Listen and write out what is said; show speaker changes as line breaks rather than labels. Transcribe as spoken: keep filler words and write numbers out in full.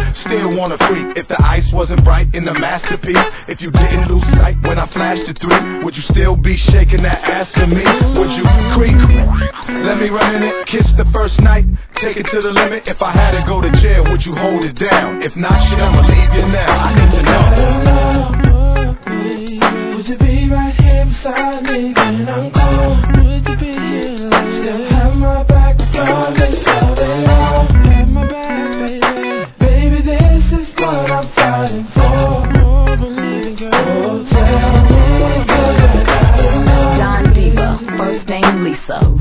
Still wanna freak if the ice wasn't bright in the masterpiece. If you didn't lose sight when I flashed the three, would you still be shaking that ass for me? Would you creep? Let me run in it, kiss the first night, take it to the limit. If I had to go to jail, would you hold it down? If not, shit, I'ma leave you now. I need to know.